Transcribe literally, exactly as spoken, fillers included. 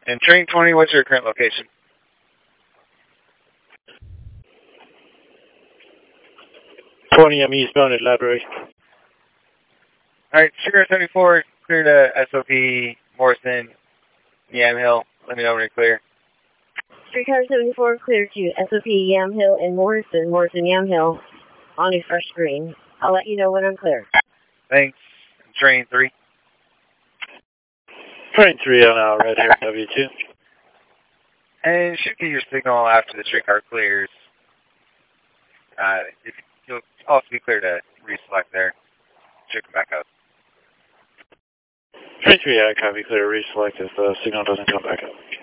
And train twenty, what's your current location? twenty, I'm eastbound at Library. Alright, Sugar seventy-four, clear to S O P, Morrison, Yamhill. Let me know when you're clear. Streetcar seventy-four, clear to S O P, Yamhill, and Morrison, Morrison, Yamhill, on a fresh screen. I'll let you know when I'm clear. Thanks. Train three. Train three on our right here, W two. And should get your signal after the streetcar clears. Uh, if you'll also be clear to reselect there. Should come back up. Train three, I copy, clear, reselect if the signal doesn't come back up.